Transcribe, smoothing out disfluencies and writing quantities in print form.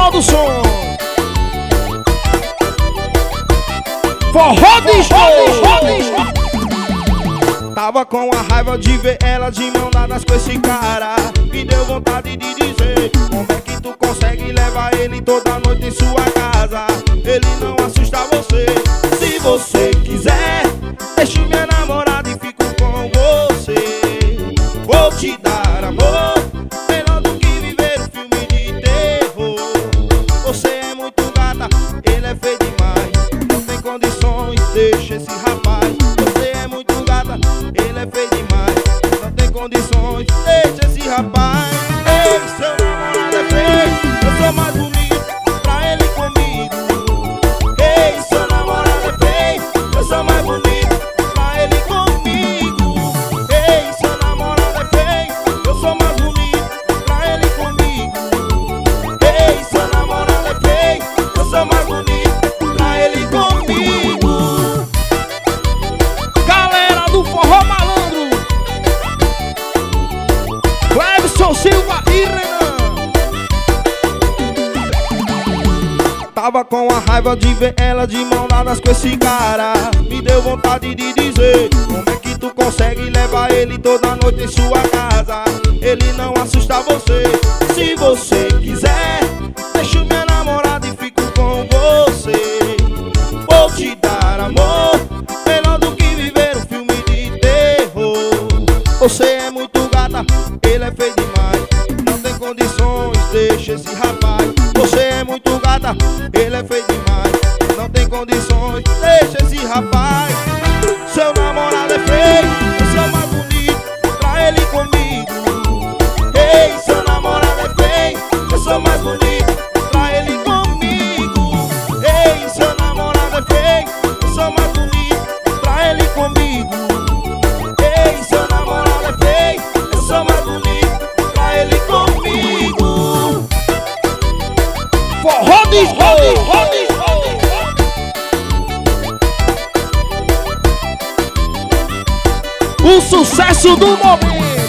Produção. Forró de show. Tava com a raiva de ver ela de mão dadas com esse cara. Me deu vontade de dizer: como é que tu consegue levar ele toda noite em sua casa? Ele não assusta você. Se você quiser, deixe minha namorada e fico com você. Vou te dar amor, melhor do que viver um filme de terror. Você é muito gata, ele é feio demais. Não tem condições, deixa esse rapaz. Você é muito gata, ele é feio demais. Não tem condições, deixa esse rapaz. Ei, seu namorado é feio, eu sou mais bonito, pra ele comigo. Ei, seu namorado é feio, eu sou mais bonito, pra ele comigo. Ei, seu namorado é feio, eu sou mais bonito, pra ele comigo. Ei, seu namorado é feio, eu sou mais bonito, pra ele comigo. Galera do Forró Malandro, Clebson Silva e Renan. Tava com a raiva de ver ela de mão dadas com esse cara. Me deu vontade de dizer: como é que tu consegue levar ele toda noite em sua casa? Ele não assusta você. Se você quiser, deixa minha namorada e fico com você. Vou te dar amor, melhor do que viver um filme de terror. Você é muito gata, ele é feio demais. Não tem condições, deixa esse rapaz. Você é muito gata, ele é feio demais. Não tem condições, deixa esse rapaz. Seu namorado é feio, eu sou mais bonito, pra ele comigo. Ei, seu namorado é feio, eu sou mais bonito, pra ele comigo. Ei, seu namorado é feio, eu sou mais bonito, pra ele comigo. Ei, seu namorado é feio, eu sou mais bonito, pra ele comigo. Forró de show. O sucesso do momento.